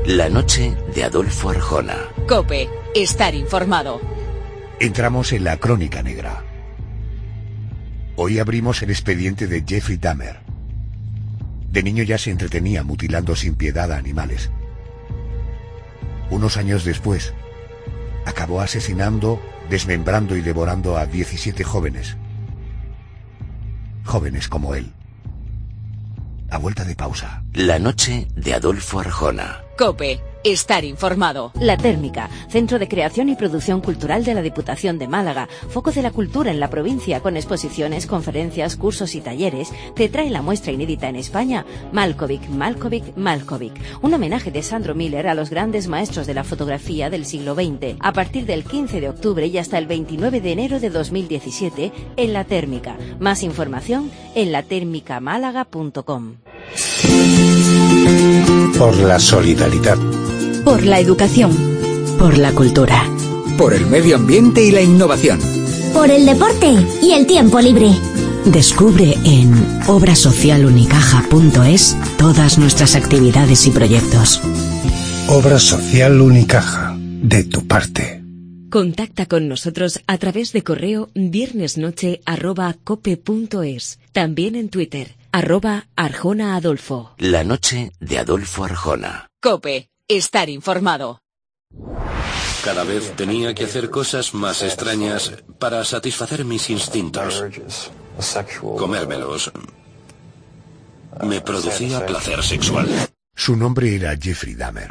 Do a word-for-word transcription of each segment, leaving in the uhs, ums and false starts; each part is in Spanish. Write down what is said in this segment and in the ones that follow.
La noche de Adolfo Arjona. COPE. Estar informado. Entramos en la crónica negra. Hoy abrimos el expediente de Jeffrey Dahmer. De niño ya se entretenía mutilando sin piedad a animales. Unos años después, acabó asesinando, desmembrando y devorando a diecisiete jóvenes. Jóvenes como él. A vuelta de pausa. La noche de Adolfo Arjona. COPE. Estar informado. La Térmica, Centro de Creación y Producción Cultural de la Diputación de Málaga, foco de la cultura en la provincia, con exposiciones, conferencias, cursos y talleres, te trae la muestra inédita en España, Malkovich, Malkovich, Malkovich, un homenaje de Sandro Miller a los grandes maestros de la fotografía del siglo veinte, a partir del quince de octubre y hasta el veintinueve de enero de dos mil diecisiete, en La Térmica. Más información en la térmica málaga punto com. Por la solidaridad. Por la educación. Por la cultura. Por el medio ambiente y la innovación. Por el deporte y el tiempo libre. Descubre en obra social unicaja punto es todas nuestras actividades y proyectos. Obra Social Unicaja, de tu parte. Contacta con nosotros a través de correo viernesnoche arroba cope punto es. También en Twitter, arroba Arjona Adolfo. La noche de Adolfo Arjona. COPE. Estar informado. Cada vez tenía que hacer cosas más extrañas para satisfacer mis instintos. Comérmelos me producía placer sexual. Su nombre era Jeffrey Dahmer.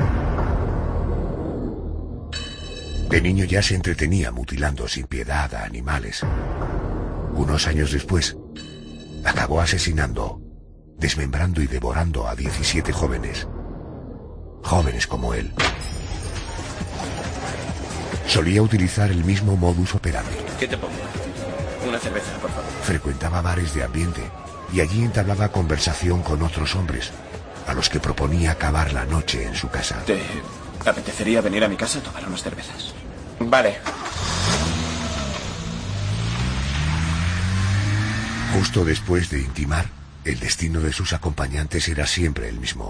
De niño ya se entretenía mutilando sin piedad a animales. Unos años después, acabó asesinando, desmembrando y devorando a diecisiete jóvenes. Jóvenes como él. Solía utilizar el mismo modus operandi. ¿Qué te pongo? Una cerveza, por favor. Frecuentaba bares de ambiente y allí entablaba conversación con otros hombres, a los que proponía acabar la noche en su casa. ¿Te apetecería venir a mi casa a tomar unas cervezas? Vale. Justo después de intimar, el destino de sus acompañantes era siempre el mismo.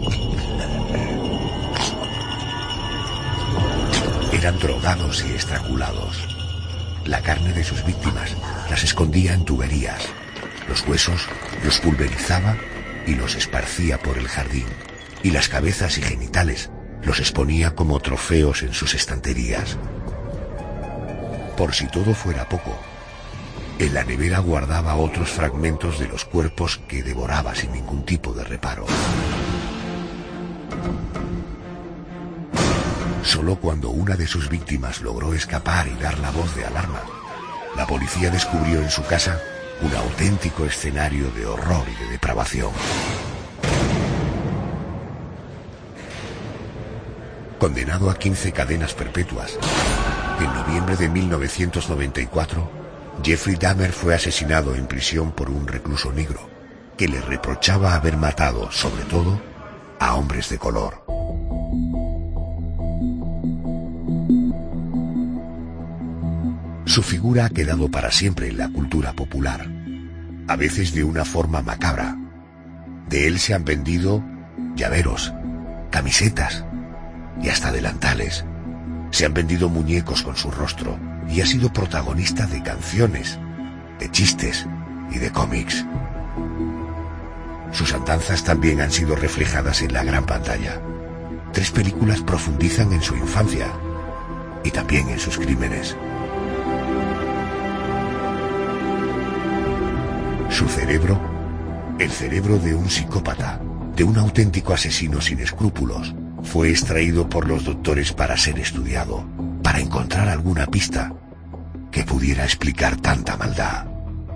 Eran drogados y estrangulados. La carne de sus víctimas las escondía en tuberías. Los huesos los pulverizaba y los esparcía por el jardín. Y las cabezas y genitales los exponía como trofeos en sus estanterías. Por si todo fuera poco, en la nevera guardaba otros fragmentos de los cuerpos que devoraba sin ningún tipo de reparo. Solo cuando una de sus víctimas logró escapar y dar la voz de alarma, la policía descubrió en su casa un auténtico escenario de horror y de depravación. Condenado a quince cadenas perpetuas, en noviembre de mil novecientos noventa y cuatro, Jeffrey Dahmer fue asesinado en prisión por un recluso negro que le reprochaba haber matado, sobre todo, a hombres de color. Su figura ha quedado para siempre en la cultura popular, a veces de una forma macabra. De él se han vendido llaveros, camisetas y hasta delantales. Se han vendido muñecos con su rostro y ha sido protagonista de canciones, de chistes y de cómics. Sus andanzas también han sido reflejadas en la gran pantalla. Tres películas profundizan en su infancia y también en sus crímenes. Su cerebro, el cerebro de un psicópata, de un auténtico asesino sin escrúpulos, fue extraído por los doctores para ser estudiado, para encontrar alguna pista que pudiera explicar tanta maldad.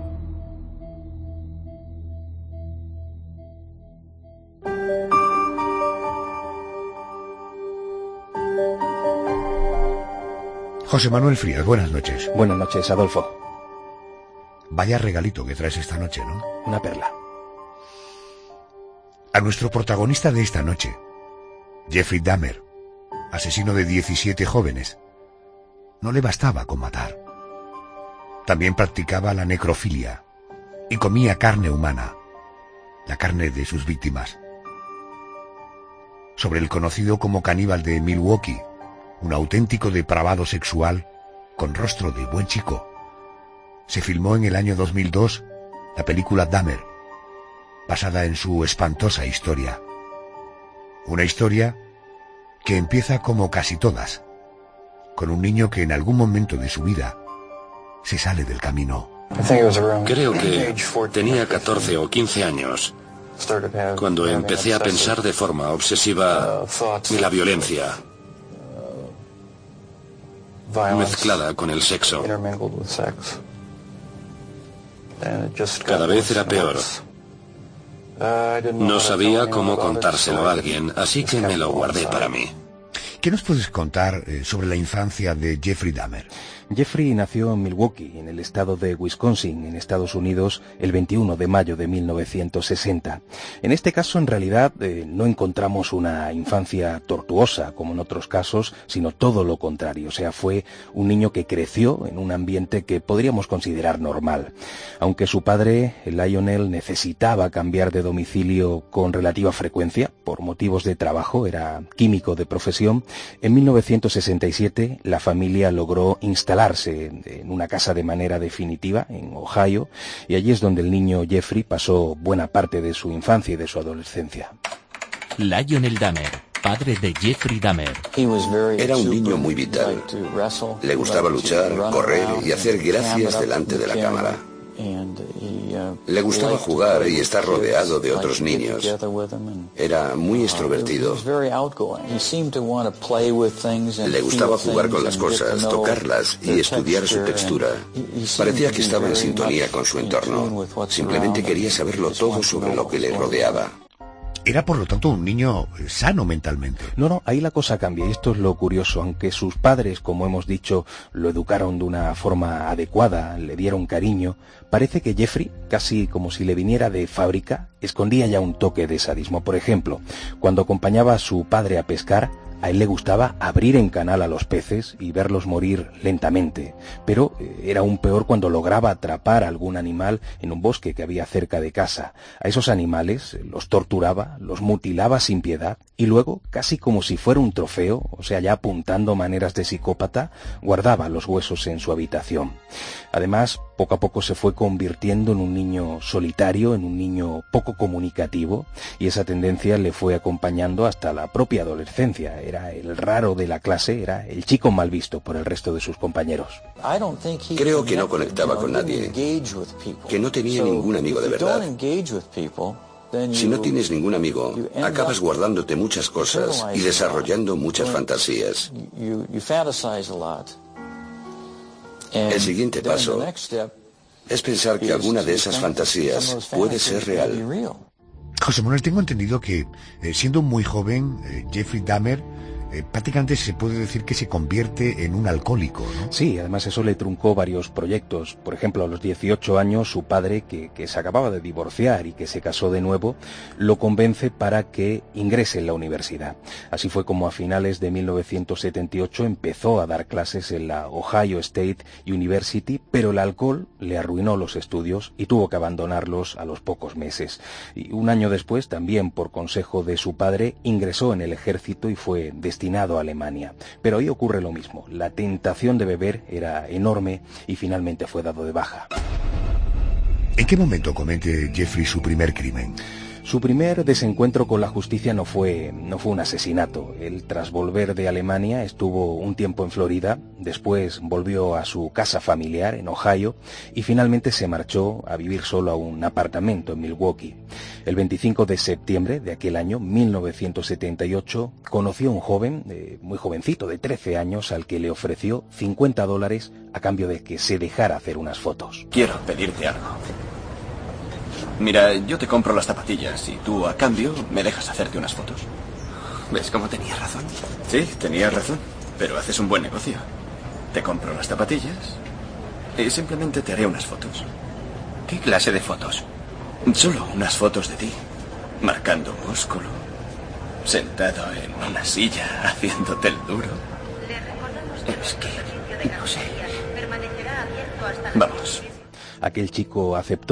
José Manuel Frías, buenas noches. Buenas noches, Adolfo. Vaya regalito que traes esta noche, ¿no? Una perla. A nuestro protagonista de esta noche, Jeffrey Dahmer, asesino de diecisiete jóvenes, no le bastaba con matar. También practicaba la necrofilia y comía carne humana, la carne de sus víctimas. sobre el conocido como caníbal de Milwaukee, un auténtico depravado sexual con rostro de buen chico. Se filmó en el año dos mil dos la película Dahmer, basada en su espantosa historia. Una historia que empieza como casi todas, con un niño que en algún momento de su vida se sale del camino. Creo que tenía catorce o quince años cuando empecé a pensar de forma obsesiva en la violencia mezclada con el sexo. Cada vez era peor. No sabía cómo contárselo a alguien, así que me lo guardé para mí. ¿Qué nos puedes contar eh, sobre la infancia de Jeffrey Dahmer? Jeffrey nació en Milwaukee, en el estado de Wisconsin, en Estados Unidos, el veintiuno de mayo de mil novecientos sesenta. En este caso, en realidad, eh, no encontramos una infancia tortuosa, como en otros casos, sino todo lo contrario. O sea, fue un niño que creció en un ambiente que podríamos considerar normal. Aunque su padre, Lionel, necesitaba cambiar de domicilio con relativa frecuencia, por motivos de trabajo, era químico de profesión, en mil novecientos sesenta y siete la familia logró instalarse en una casa de manera definitiva en Ohio, y allí es donde el niño Jeffrey pasó buena parte de su infancia y de su adolescencia. Lionel Dahmer, padre de Jeffrey Dahmer. Era un niño muy vital. Le gustaba luchar, correr y hacer gracias delante de la cámara. Le gustaba jugar y estar rodeado de otros niños. Era muy extrovertido. Le gustaba jugar con las cosas, tocarlas y estudiar su textura. Parecía que estaba en sintonía con su entorno. Simplemente quería saberlo todo sobre lo que le rodeaba. Era, por lo tanto, un niño sano mentalmente. No, no, ahí la cosa cambia, y esto es lo curioso. Aunque sus padres, como hemos dicho, lo educaron de una forma adecuada, le dieron cariño, parece que Jeffrey, casi como si le viniera de fábrica, escondía ya un toque de sadismo. Por ejemplo, cuando acompañaba a su padre a pescar, a él le gustaba abrir en canal a los peces y verlos morir lentamente, pero era aún peor cuando lograba atrapar a algún animal en un bosque que había cerca de casa. A esos animales los torturaba, los mutilaba sin piedad y luego, casi como si fuera un trofeo, o sea, ya apuntando maneras de psicópata, guardaba los huesos en su habitación. Además, poco a poco se fue convirtiendo en un niño solitario, en un niño poco comunicativo, y esa tendencia le fue acompañando hasta la propia adolescencia. Era el raro de la clase, era el chico mal visto por el resto de sus compañeros. Creo que no conectaba con nadie, que no tenía ningún amigo de verdad. Si no tienes ningún amigo, acabas guardándote muchas cosas y desarrollando muchas fantasías. El siguiente paso es pensar que alguna de esas fantasías puede ser real. José Manuel, tengo entendido que, eh, siendo muy joven, eh, Jeffrey Dahmer eh, prácticamente se puede decir que se convierte en un alcohólico, ¿no? Sí, además eso le truncó varios proyectos. Por ejemplo, a los dieciocho años, su padre, que, que se acababa de divorciar y que se casó de nuevo, lo convence para que ingrese en la universidad. Así fue como a finales de mil novecientos setenta y ocho empezó a dar clases en la Ohio State University, pero el alcohol le arruinó los estudios y tuvo que abandonarlos a los pocos meses. Y un año después, también por consejo de su padre, ingresó en el ejército y fue destinado a Alemania. Pero ahí ocurre lo mismo. La tentación de beber era enorme y finalmente fue dado de baja. ¿En qué momento comete Jeffrey su primer crimen? Su primer desencuentro con la justicia no fue, no fue un asesinato. Él, tras volver de Alemania, estuvo un tiempo en Florida, después volvió a su casa familiar en Ohio y finalmente se marchó a vivir solo a un apartamento en Milwaukee. El veinticinco de septiembre de aquel año, mil novecientos setenta y ocho, conoció a un joven, eh, muy jovencito, de trece años, al que le ofreció cincuenta dólares a cambio de que se dejara hacer unas fotos. Quiero pedirte algo. Mira, yo te compro las zapatillas y tú, a cambio, me dejas hacerte unas fotos. ¿Ves cómo tenía razón? Sí, tenías razón, pero haces un buen negocio. Te compro las zapatillas y simplemente te haré unas fotos. ¿Qué clase de fotos? Solo unas fotos de ti, marcando músculo, sentado en una silla, haciéndote el duro. Es que, no sé. Vamos. Aquel chico aceptó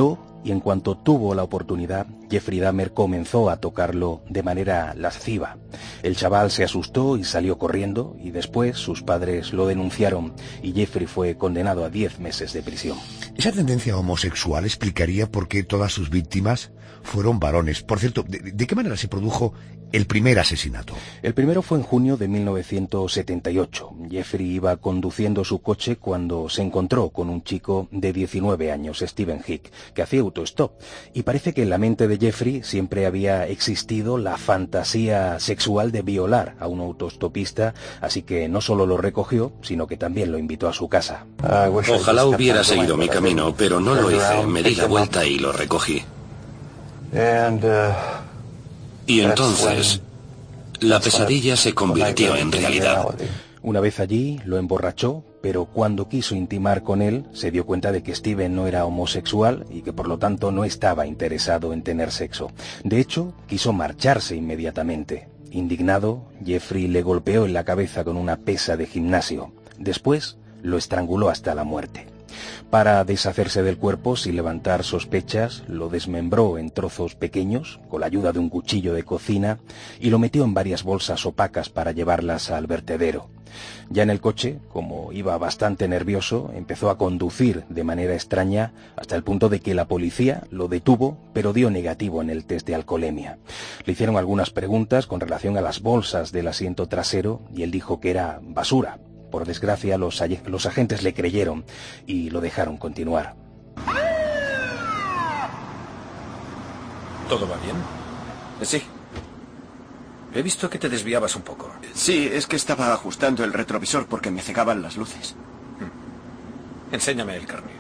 y en cuanto tuvo la oportunidad, Jeffrey Dahmer comenzó a tocarlo de manera lasciva. El chaval se asustó y salió corriendo, y después sus padres lo denunciaron y Jeffrey fue condenado a diez meses de prisión. Esa tendencia homosexual explicaría por qué todas sus víctimas fueron varones. Por cierto, ¿de, de qué manera se produjo el primer asesinato? El primero fue en junio de mil novecientos setenta y ocho. Jeffrey iba conduciendo su coche cuando se encontró con un chico de diecinueve años, Stephen Hick, que hacía autostop. Y parece que en la mente de Jeffrey siempre había existido la fantasía sexual de violar a un autostopista, así que no solo lo recogió, sino que también lo invitó a su casa. Ojalá hubiera seguido mi camino, pero no lo hice. Me di la vuelta y lo recogí. Y entonces, la pesadilla se convirtió en realidad. Una vez allí, lo emborrachó, pero cuando quiso intimar con él, se dio cuenta de que Steven no era homosexual y que por lo tanto no estaba interesado en tener sexo. De hecho, quiso marcharse inmediatamente. Indignado, Jeffrey le golpeó en la cabeza con una pesa de gimnasio. Después, lo estranguló hasta la muerte. Para deshacerse del cuerpo sin levantar sospechas, lo desmembró en trozos pequeños con la ayuda de un cuchillo de cocina y lo metió en varias bolsas opacas para llevarlas al vertedero. Ya en el coche, como iba bastante nervioso, empezó a conducir de manera extraña hasta el punto de que la policía lo detuvo, pero dio negativo en el test de alcoholemia. Le hicieron algunas preguntas con relación a las bolsas del asiento trasero y él dijo que era basura. Por desgracia, los, los agentes le creyeron y lo dejaron continuar. ¿Todo va bien? Sí. He visto que te desviabas un poco. Sí, es que estaba ajustando el retrovisor porque me cegaban las luces. Enséñame el carné.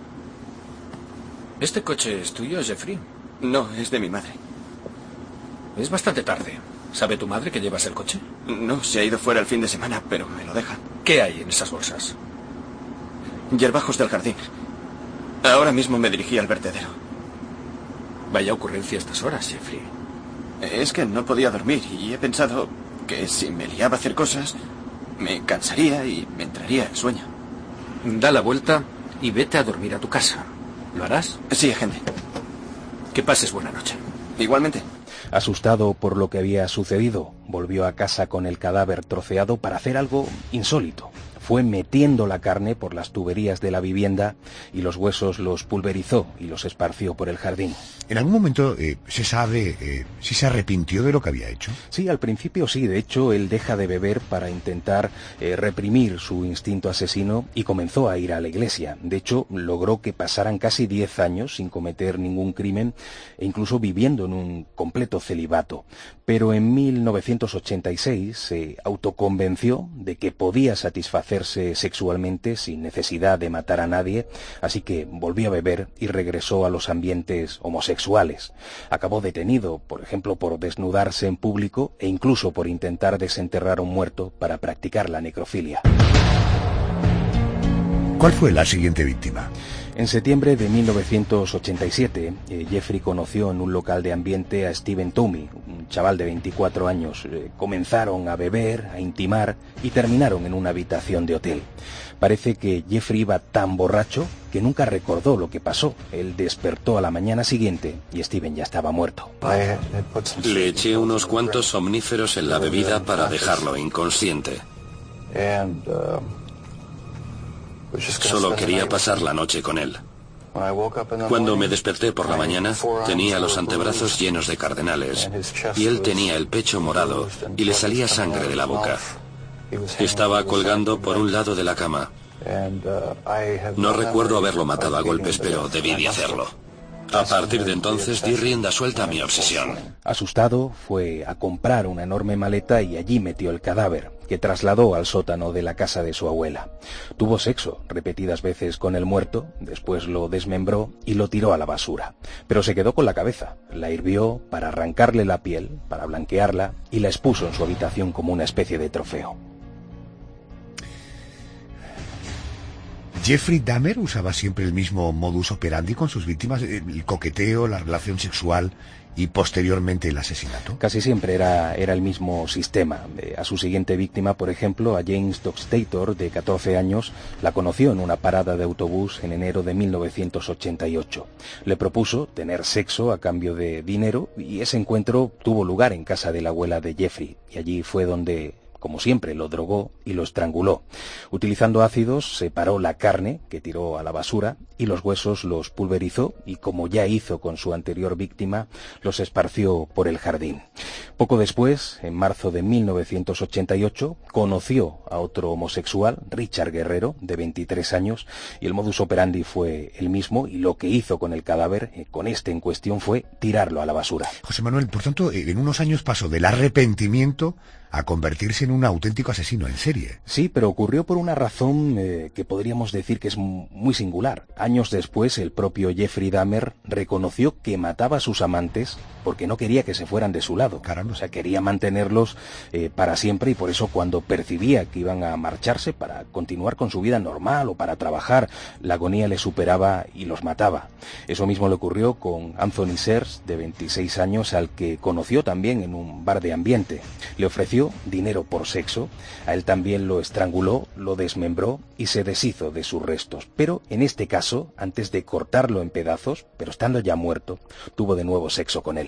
¿Este coche es tuyo, Jeffrey? No, es de mi madre. Es bastante tarde. ¿Sabe tu madre que llevas el coche? No, se ha ido fuera el fin de semana, pero me lo deja. ¿Qué hay en esas bolsas? Hierbajos del jardín. Ahora mismo me dirigí al vertedero. Vaya ocurrencia a estas horas, Jeffrey. Es que no podía dormir y he pensado que si me liaba a hacer cosas, me cansaría y me entraría el sueño. Da la vuelta y vete a dormir a tu casa. ¿Lo harás? Sí, agente. Que pases buena noche. Igualmente. Asustado por lo que había sucedido, volvió a casa con el cadáver troceado para hacer algo insólito. Fue metiendo la carne por las tuberías de la vivienda y los huesos los pulverizó y los esparció por el jardín. ¿En algún momento eh, se sabe eh, si se arrepintió de lo que había hecho? Sí, al principio sí. De hecho, él deja de beber para intentar eh, reprimir su instinto asesino y comenzó a ir a la iglesia. De hecho, logró que pasaran casi diez años sin cometer ningún crimen e incluso viviendo en un completo celibato. Pero en mil novecientos ochenta y seis se autoconvenció de que podía satisfacerse sexualmente sin necesidad de matar a nadie, así que volvió a beber y regresó a los ambientes homosexuales. Acabó detenido, por ejemplo, por desnudarse en público e incluso por intentar desenterrar a un muerto para practicar la necrofilia. ¿Cuál fue la siguiente víctima? En septiembre de mil novecientos ochenta y siete, eh, Jeffrey conoció en un local de ambiente a Steven Toomey, un chaval de veinticuatro años. Eh, comenzaron a beber, a intimar y terminaron en una habitación de hotel. Parece que Jeffrey iba tan borracho que nunca recordó lo que pasó. Él despertó a la mañana siguiente y Steven ya estaba muerto. Le eché unos cuantos somníferos en la bebida para dejarlo inconsciente. Solo quería pasar la noche con él. Cuando me desperté por la mañana, tenía los antebrazos llenos de cardenales y él tenía el pecho morado y le salía sangre de la boca. Estaba colgando por un lado de la cama. No recuerdo haberlo matado a golpes, pero debí de hacerlo. A partir de entonces di rienda suelta a mi obsesión. Asustado, fue a comprar una enorme maleta y allí metió el cadáver, que trasladó al sótano de la casa de su abuela. Tuvo sexo repetidas veces con el muerto, después lo desmembró y lo tiró a la basura. Pero se quedó con la cabeza, la hirvió para arrancarle la piel, para blanquearla, y la expuso en su habitación como una especie de trofeo. ¿Jeffrey Dahmer usaba siempre el mismo modus operandi con sus víctimas? ¿El coqueteo, la relación sexual y posteriormente el asesinato? Casi siempre era, era el mismo sistema. Eh, a su siguiente víctima, por ejemplo, a James Doxtator, de catorce años, la conoció en una parada de autobús en enero de mil novecientos ochenta y ocho. Le propuso tener sexo a cambio de dinero y ese encuentro tuvo lugar en casa de la abuela de Jeffrey, y allí fue donde, como siempre, lo drogó y lo estranguló. Utilizando ácidos, separó la carne, que tiró a la basura, y los huesos los pulverizó y, como ya hizo con su anterior víctima, los esparció por el jardín. Poco después, en marzo de mil novecientos ochenta y ocho, conoció a otro homosexual, Richard Guerrero, de veintitrés años, y el modus operandi fue el mismo, y lo que hizo con el cadáver, eh, con este en cuestión, fue tirarlo a la basura. José Manuel, por tanto, en unos años pasó del arrepentimiento a convertirse en un auténtico asesino en serie. Sí, pero ocurrió por una razón eh, que podríamos decir que es muy singular. Años después, el propio Jeffrey Dahmer reconoció que mataba a sus amantes porque no quería que se fueran de su lado. Caramba. O sea, quería mantenerlos eh, para siempre, y por eso, cuando percibía que iban a marcharse para continuar con su vida normal o para trabajar, la agonía les superaba y los mataba. Eso mismo le ocurrió con Anthony Sears, de veintiséis años, al que conoció también en un bar de ambiente. Le ofreció dinero por sexo, a él también lo estranguló, lo desmembró y se deshizo de sus restos. Pero en este caso, antes de cortarlo en pedazos, pero estando ya muerto, tuvo de nuevo sexo con él.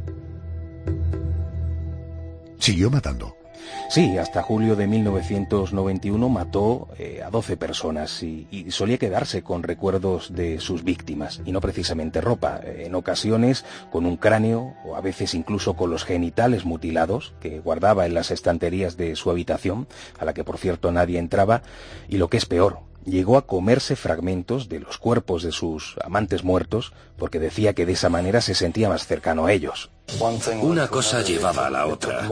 Siguió matando. Sí, hasta julio de mil novecientos noventa y uno mató eh, a doce personas y, y solía quedarse con recuerdos de sus víctimas, y no precisamente ropa, en ocasiones con un cráneo o a veces incluso con los genitales mutilados que guardaba en las estanterías de su habitación, a la que por cierto nadie entraba, y lo que es peor, llegó a comerse fragmentos de los cuerpos de sus amantes muertos porque decía que de esa manera se sentía más cercano a ellos. Una cosa llevaba a la otra.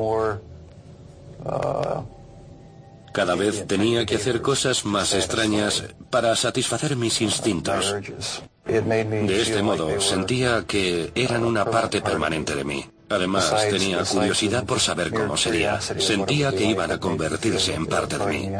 Cada vez tenía que hacer cosas más extrañas para satisfacer mis instintos. De este modo, sentía que eran una parte permanente de mí. Además, tenía curiosidad por saber cómo sería. Sentía que iban a convertirse en parte de mí.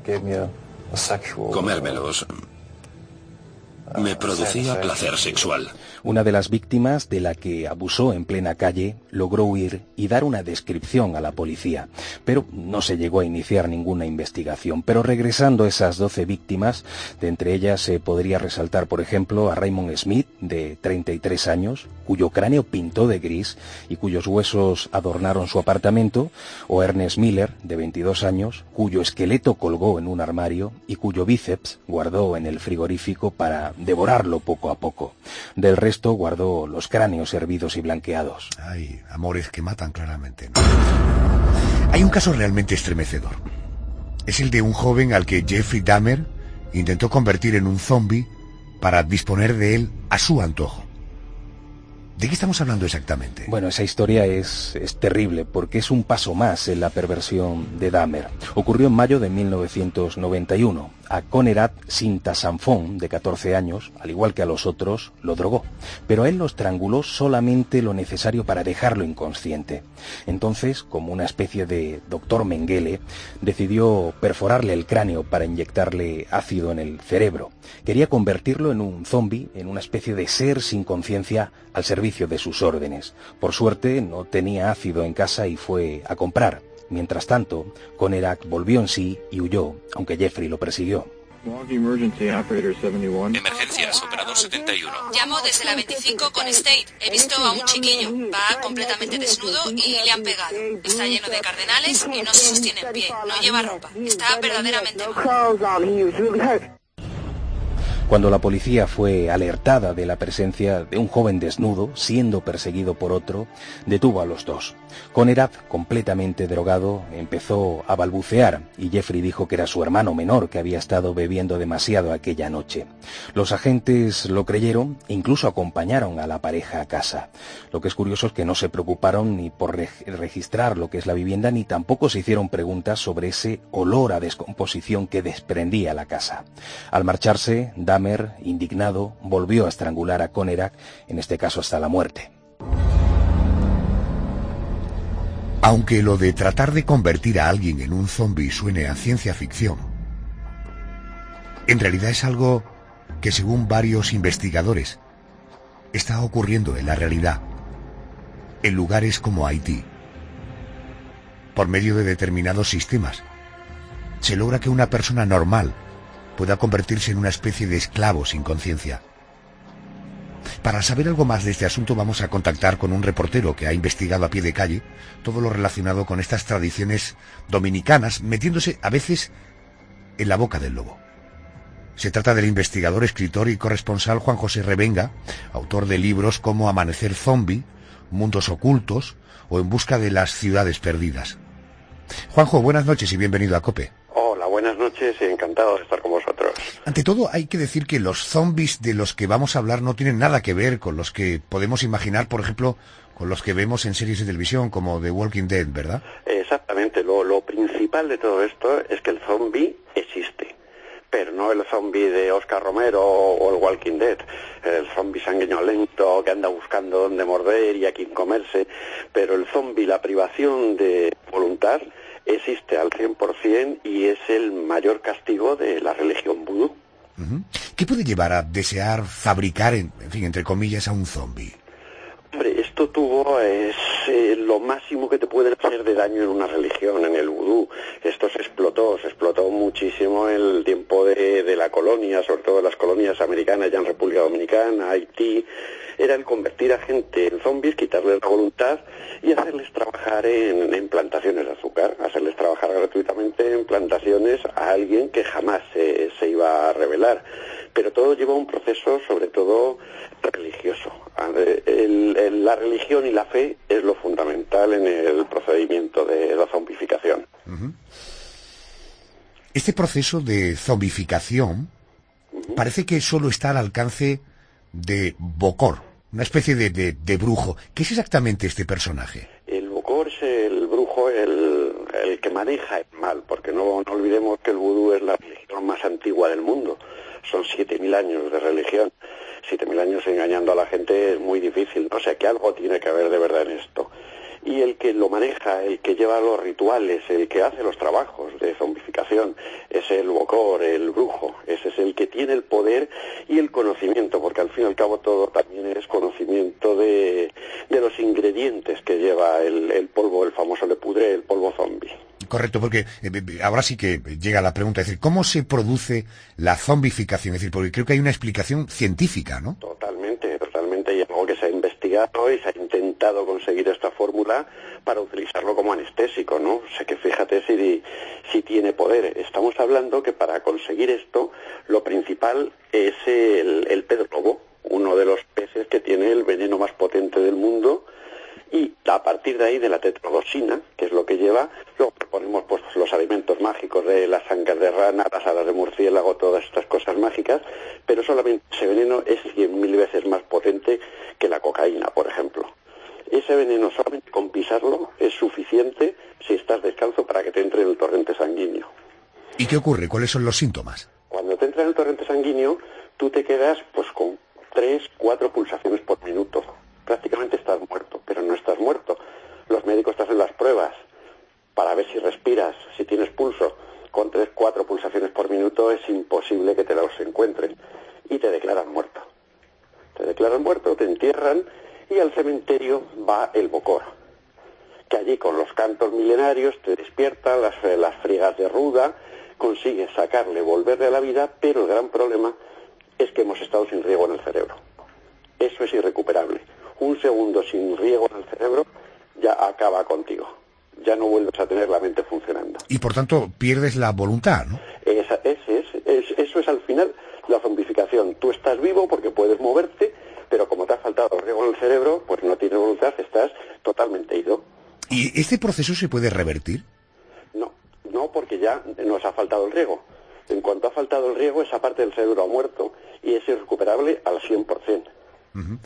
Comérmelos me producía placer sexual. Una de las víctimas, de la que abusó en plena calle, logró huir y dar una descripción a la policía, pero no se llegó a iniciar ninguna investigación. Pero regresando a esas doce víctimas, de entre ellas se podría resaltar, por ejemplo, a Raymond Smith, de treinta y tres años, cuyo cráneo pintó de gris y cuyos huesos adornaron su apartamento, o Ernest Miller, de veintidós años, cuyo esqueleto colgó en un armario y cuyo bíceps guardó en el frigorífico para devorarlo poco a poco. Del resto guardó los cráneos hervidos y blanqueados. Ay, amores que matan claramente, ¿no? Hay un caso realmente estremecedor. Es el de un joven al que Jeffrey Dahmer intentó convertir en un zombie para disponer de él a su antojo. ¿De qué estamos hablando exactamente? Bueno, esa historia es, es terrible porque es un paso más en la perversión de Dahmer. Ocurrió en mayo de mil novecientos noventa y uno. A Conrad Sinta-Sanfón, de catorce años, al igual que a los otros, lo drogó, pero a él lo estranguló solamente lo necesario para dejarlo inconsciente. Entonces, como una especie de doctor Mengele, decidió perforarle el cráneo para inyectarle ácido en el cerebro. Quería convertirlo en un zombie, en una especie de ser sin conciencia al servicio de sus órdenes. Por suerte, no tenía ácido en casa y fue a comprar. Mientras tanto, Conrad volvió en sí y huyó, aunque Jeffrey lo persiguió. Emergencias, operador setenta y uno. Llamo desde la veinticinco con State. He visto a un chiquillo. Va completamente desnudo y le han pegado. Está lleno de cardenales y no se sostiene en pie. No lleva ropa. Está verdaderamente mal. Cuando la policía fue alertada de la presencia de un joven desnudo siendo perseguido por otro, detuvo a los dos. Conrad, completamente drogado, empezó a balbucear y Jeffrey dijo que era su hermano menor que había estado bebiendo demasiado aquella noche. Los agentes lo creyeron e incluso acompañaron a la pareja a casa. Lo que es curioso es que no se preocuparon ni por re- registrar lo que es la vivienda ni tampoco se hicieron preguntas sobre ese olor a descomposición que desprendía la casa. Al marcharse, Dahmer, indignado, volvió a estrangular a Conrad, en este caso hasta la muerte. Aunque lo de tratar de convertir a alguien en un zombi suene a ciencia ficción, En realidad es algo que, según varios investigadores, está ocurriendo en la realidad, en lugares como Haití. Por medio de determinados sistemas, se logra que una persona normal pueda convertirse en una especie de esclavo sin conciencia. Para saber algo más de este asunto vamos a contactar con un reportero que ha investigado a pie de calle todo lo relacionado con estas tradiciones dominicanas, metiéndose a veces en la boca del lobo. Se trata del investigador, escritor y corresponsal Juan José Revenga, autor de libros como Amanecer Zombie, Mundos Ocultos o En busca de las ciudades perdidas. Juanjo, buenas noches y bienvenido a COPE. Hola, buenas noches y encantado de estar con vosotros. Ante todo, hay que decir que los zombies de los que vamos a hablar no tienen nada que ver con los que podemos imaginar, por ejemplo, con los que vemos en series de televisión como The Walking Dead, ¿verdad? Exactamente, lo, lo principal de todo esto es que el zombie existe, pero no el zombie de Oscar Romero o el Walking Dead, el zombie sanguinolento que anda buscando dónde morder y a quién comerse, pero el zombie, la privación de voluntad, existe al cien por cien y es el mayor castigo de la religión vudú. Uh-huh. ¿Qué puede llevar a desear fabricar, en, en fin, entre comillas, a un zombie? Hombre, esto tuvo es eh, lo máximo que te puede hacer de daño en una religión, en el vudú. Esto se explotó, se explotó muchísimo en el tiempo de, de la colonia, sobre todo las colonias americanas, ya en República Dominicana, Haití. Era el convertir a gente en zombies, quitarles la voluntad y hacerles trabajar en, en plantaciones de azúcar, hacerles trabajar gratuitamente en plantaciones a alguien que jamás se, se iba a rebelar. Pero todo lleva un proceso, sobre todo, religioso. El, el, la religión y la fe es lo fundamental en el procedimiento de la zombificación. Uh-huh. Este proceso de zombificación uh-huh. parece que solo está al alcance de Bokor, una especie de, de, de brujo. ¿Qué es exactamente este personaje? El Bokor es el brujo, el, el que maneja el mal, porque no, no olvidemos que el vudú es la religión más antigua del mundo. Son siete mil años de religión. siete mil años engañando a la gente es muy difícil, ¿no? O sea que algo tiene que haber de verdad en esto. Y el que lo maneja, el que lleva los rituales, el que hace los trabajos de zombificación, es el Bokor, el brujo. Ese es el que tiene el poder y el conocimiento, porque al fin y al cabo todo también es conocimiento de, de los ingredientes que lleva el, el polvo, el famoso le pudre, el polvo zombie. Correcto, porque eh, ahora sí que llega la pregunta, es decir, ¿cómo se produce la zombificación? Es decir, porque creo que hay una explicación científica, ¿no? Totalmente, totalmente, y algo que se ha investigado y se ha intentado conseguir esta fórmula para utilizarlo como anestésico, ¿no? O sea que fíjate si, si tiene poder. Estamos hablando que para conseguir esto, lo principal es el, el pez globo, uno de los peces que tiene el veneno más potente del mundo. Y a partir de ahí, de la tetrodoxina, que es lo que lleva, luego ponemos pues los alimentos mágicos de las ancas de rana, las alas de murciélago, todas estas cosas mágicas, pero solamente ese veneno es cien mil veces más potente que la cocaína, por ejemplo. Ese veneno solamente con pisarlo es suficiente si estás descalzo para que te entre en el torrente sanguíneo. ¿Y qué ocurre? ¿Cuáles son los síntomas? Cuando te entra en el torrente sanguíneo, tú te quedas pues con tres, cuatro pulsaciones por minuto. Prácticamente estás muerto, pero no estás muerto. Los médicos te hacen las pruebas para ver si respiras, si tienes pulso. Con tres, cuatro pulsaciones por minuto es imposible que te los encuentren y te declaran muerto. Te declaran muerto, te entierran y al cementerio va el Bokor, que allí con los cantos milenarios te despierta, las, las friegas de ruda, consigues sacarle, volverle a la vida, pero el gran problema es que hemos estado sin riego en el cerebro. Eso es irrecuperable. Un segundo sin riego en el cerebro ya acaba contigo. Ya no vuelves a tener la mente funcionando. Y por tanto pierdes la voluntad, ¿no? Esa, ese es, es, eso es al final la zombificación. Tú estás vivo porque puedes moverte, pero como te ha faltado riego en el cerebro, pues no tienes voluntad, estás totalmente ido. ¿Y este proceso se puede revertir? No, no porque ya nos ha faltado el riego. En cuanto ha faltado el riego, esa parte del cerebro ha muerto y es irrecuperable al cien por cien. Uh-huh.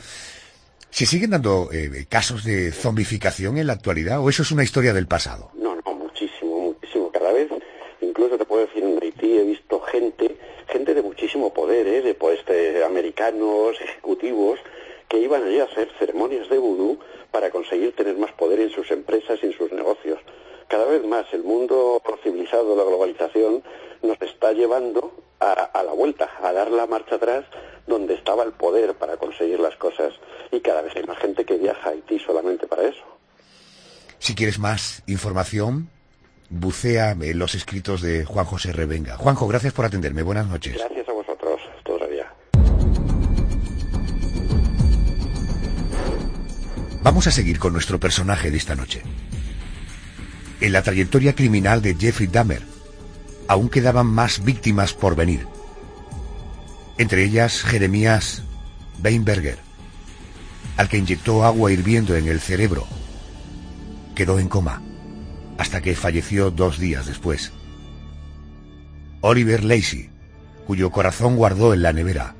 ¿Se siguen dando eh, casos de zombificación en la actualidad o eso es una historia del pasado? No, no, muchísimo, muchísimo. Cada vez, incluso te puedo decir, en Haití he visto gente, gente de muchísimo poder, ¿eh? de pues, de americanos, ejecutivos, que iban allí a hacer ceremonias de vudú para conseguir tener más poder en sus empresas y en sus negocios. Cada vez más el mundo civilizado, la globalización, nos está llevando a, a la vuelta, a dar la marcha atrás donde estaba el poder para conseguir las cosas. Y cada vez hay más gente que viaja a Haití solamente para eso. Si quieres más información, bucea en los escritos de Juan José Revenga. Juanjo, gracias por atenderme. Buenas noches. Gracias a vosotros. Todavía. Vamos a seguir con nuestro personaje de esta noche. En la trayectoria criminal de Jeffrey Dahmer, aún quedaban más víctimas por venir. Entre ellas, Jeremías Weinberger, al que inyectó agua hirviendo en el cerebro. Quedó en coma, hasta que falleció dos días después. Oliver Lacey, cuyo corazón guardó en la nevera.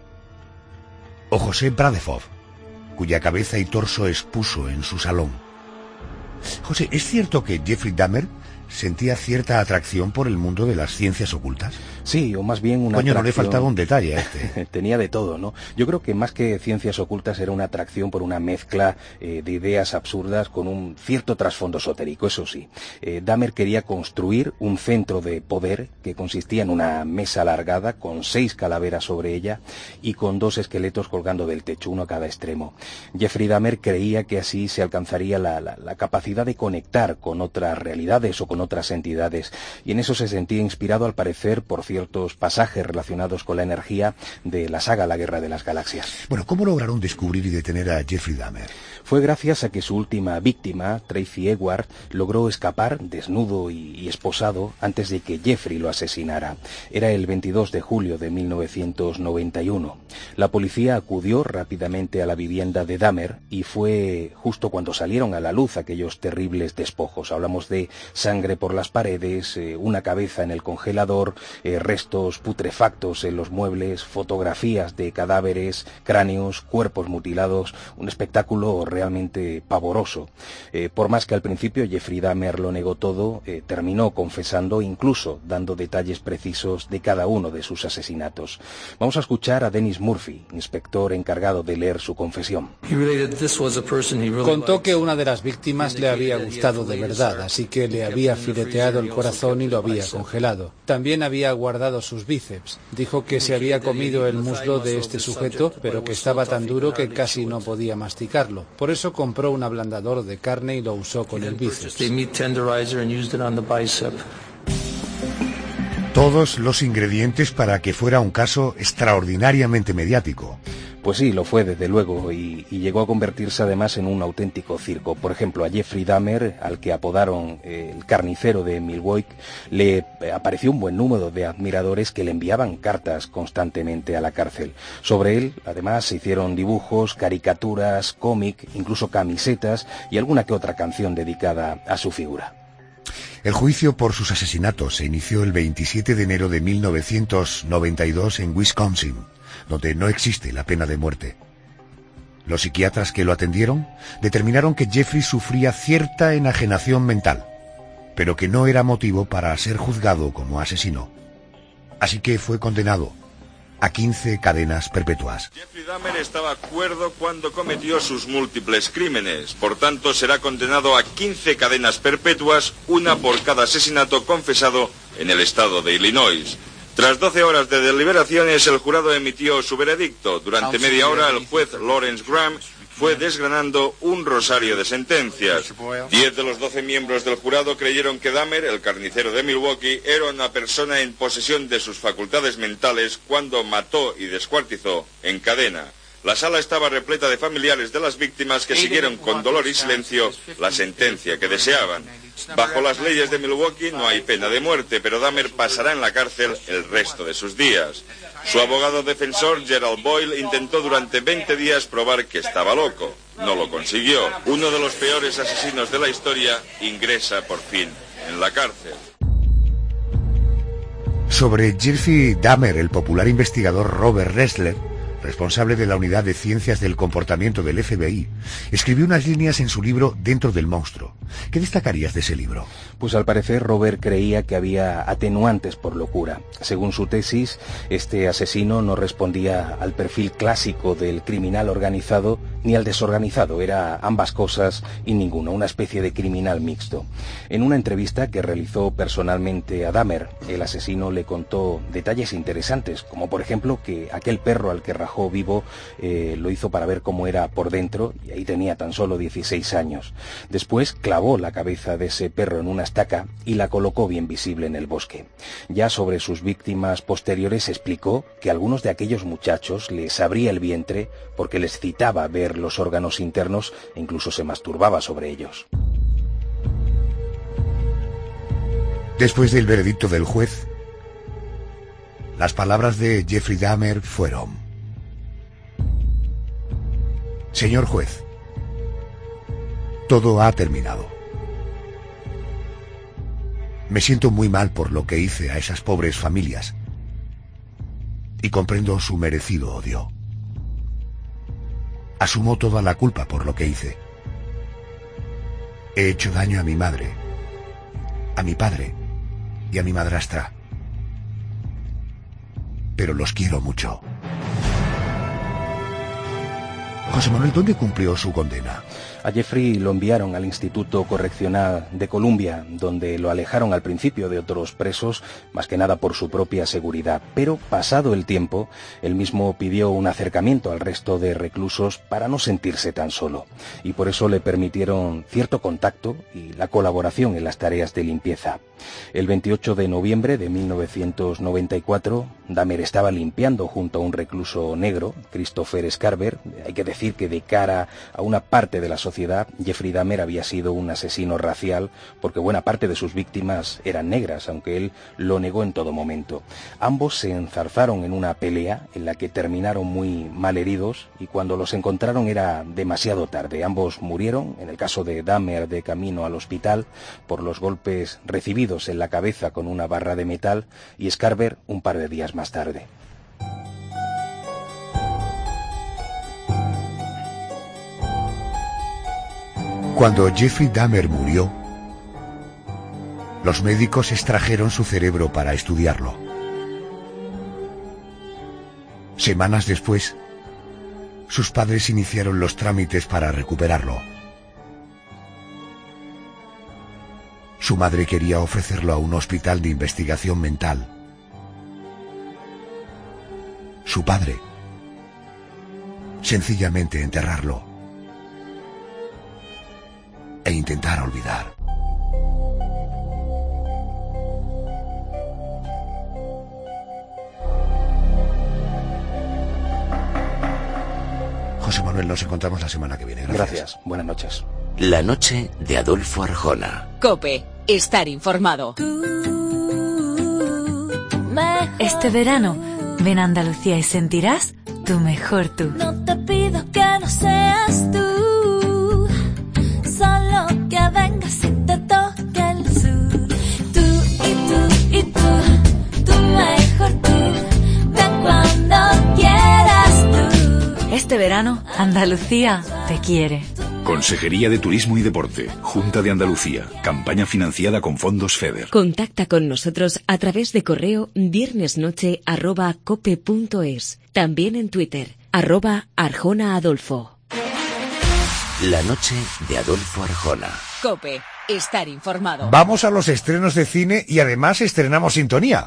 O José Bradeford, cuya cabeza y torso expuso en su salón. José, ¿es cierto que Jeffrey Dahmer sentía cierta atracción por el mundo de las ciencias ocultas? Sí, o más bien una Coño, atracción... no le faltaba un detalle a este. Tenía de todo, ¿no? Yo creo que más que ciencias ocultas era una atracción por una mezcla eh, de ideas absurdas con un cierto trasfondo esotérico, eso sí. Eh, Dahmer quería construir un centro de poder que consistía en una mesa alargada con seis calaveras sobre ella y con dos esqueletos colgando del techo, uno a cada extremo. Jeffrey Dahmer creía que así se alcanzaría la, la, la capacidad de conectar con otras realidades o con otras entidades, y en eso se sentía inspirado, al parecer, por ciertos pasajes relacionados con la energía de la saga La Guerra de las Galaxias. Bueno, ¿cómo lograron descubrir y detener a Jeffrey Dahmer? Fue gracias a que su última víctima, Tracy Edward, logró escapar desnudo y, y esposado antes de que Jeffrey lo asesinara. Era el veintidós de julio de mil novecientos noventa y uno. La policía acudió rápidamente a la vivienda de Dahmer y fue justo cuando salieron a la luz aquellos terribles despojos. Hablamos de sangre por las paredes, eh, una cabeza en el congelador, eh, restos putrefactos en los muebles, fotografías de cadáveres, cráneos, cuerpos mutilados, un espectáculo realmente pavoroso. Eh, por más que al principio Jeffrey Dahmer lo negó todo, eh, terminó confesando, incluso dando detalles precisos de cada uno de sus asesinatos. Vamos a escuchar a Dennis Murphy, inspector encargado de leer su confesión. Contó que una de las víctimas le había gustado de verdad, así que le había fileteado el corazón y lo había congelado. También había guardado sus bíceps. Dijo que se había comido el muslo de este sujeto, pero que estaba tan duro que casi no podía masticarlo. Por eso compró un ablandador de carne y lo usó con el bíceps. Todos los ingredientes para que fuera un caso extraordinariamente mediático. Pues sí, lo fue desde luego, y, y llegó a convertirse además en un auténtico circo. Por ejemplo, a Jeffrey Dahmer, al que apodaron eh, el carnicero de Milwaukee, le apareció un buen número de admiradores que le enviaban cartas constantemente a la cárcel. Sobre él, además, se hicieron dibujos, caricaturas, cómic, incluso camisetas y alguna que otra canción dedicada a su figura. El juicio por sus asesinatos se inició el veintisiete de enero de mil novecientos noventa y dos en Wisconsin, donde no existe la pena de muerte. Los psiquiatras que lo atendieron determinaron que Jeffrey sufría cierta enajenación mental, pero que no era motivo para ser juzgado como asesino. Así que fue condenado a quince cadenas perpetuas. Jeffrey Dahmer estaba cuerdo cuando cometió sus múltiples crímenes. Por tanto, será condenado a quince cadenas perpetuas, una por cada asesinato confesado en el estado de Illinois. Tras doce horas de deliberaciones, el jurado emitió su veredicto. Durante media hora, el juez Lawrence Graham fue desgranando un rosario de sentencias. Diez de los doce miembros del jurado creyeron que Dahmer, el carnicero de Milwaukee, era una persona en posesión de sus facultades mentales cuando mató y descuartizó en cadena. La sala estaba repleta de familiares de las víctimas que siguieron con dolor y silencio la sentencia que deseaban. Bajo las leyes de Milwaukee no hay pena de muerte, pero Dahmer pasará en la cárcel el resto de sus días. Su abogado defensor, Gerald Boyle, intentó durante veinte días probar que estaba loco. No lo consiguió. Uno de los peores asesinos de la historia ingresa por fin en la cárcel. Sobre Jeffrey Dahmer, el popular investigador Robert Ressler, responsable de la Unidad de Ciencias del Comportamiento del F B I, escribió unas líneas en su libro Dentro del monstruo. ¿Qué destacarías de ese libro? Pues al parecer Robert creía que había atenuantes por locura. Según su tesis, este asesino no respondía al perfil clásico del criminal organizado ni al desorganizado, era ambas cosas y ninguno, una especie de criminal mixto. En una entrevista que realizó personalmente a Dahmer, el asesino le contó detalles interesantes, como por ejemplo que aquel perro al que rajó vivo eh, lo hizo para ver cómo era por dentro, y ahí tenía tan solo dieciséis años. Después clavó la cabeza de ese perro en una estaca y la colocó bien visible en el bosque. Ya sobre sus víctimas posteriores explicó que a algunos de aquellos muchachos les abría el vientre porque les excitaba ver los órganos internos e incluso se masturbaba sobre ellos. Después del veredicto del juez, las palabras de Jeffrey Dahmer fueron: Señor juez, todo ha terminado. Me siento muy mal por lo que hice a esas pobres familias y comprendo su merecido odio. Asumo toda la culpa por lo que hice. He hecho daño a mi madre, a mi padre y a mi madrastra. Pero los quiero mucho. José Manuel, ¿dónde cumplió su condena? A Jeffrey lo enviaron al Instituto Correccional de Columbia, donde lo alejaron al principio de otros presos, más que nada por su propia seguridad. Pero, pasado el tiempo, él mismo pidió un acercamiento al resto de reclusos para no sentirse tan solo. Y por eso le permitieron cierto contacto y la colaboración en las tareas de limpieza. El veintiocho de noviembre de mil novecientos noventa y cuatro, Dahmer estaba limpiando junto a un recluso negro, Christopher Scarver. Hay que decir que de cara a una parte de la sociedad, Jeffrey Dahmer había sido un asesino racial porque buena parte de sus víctimas eran negras, aunque él lo negó en todo momento. Ambos se enzarzaron en una pelea en la que terminaron muy mal heridos y cuando los encontraron era demasiado tarde. Ambos murieron, en el caso de Dahmer de camino al hospital, por los golpes recibidos en la cabeza con una barra de metal, y Scarver un par de días más tarde. Cuando Jeffrey Dahmer murió, los médicos extrajeron su cerebro para estudiarlo. Semanas después, sus padres iniciaron los trámites para recuperarlo. Su madre quería ofrecerlo a un hospital de investigación mental. Su padre, sencillamente enterrarlo e intentar olvidar. José Manuel, nos encontramos la semana que viene. Gracias. Gracias. Buenas noches. La noche de Adolfo Arjona. COPE. Estar informado. Este verano, ven a Andalucía y sentirás tu mejor tú. No te pido que no seas tú, solo que vengas y te toque el sur. Tú y tú y tú, tu mejor tú, ven cuando quieras tú. Este verano, Andalucía te quiere. Consejería de Turismo y Deporte, Junta de Andalucía, campaña financiada con fondos FEDER. Contacta con nosotros a través de correo viernesnoche arroba cope punto es. También en Twitter, arroba Arjona Adolfo. La noche de Adolfo Arjona. COPE. Estar informado. Vamos a los estrenos de cine y además estrenamos sintonía.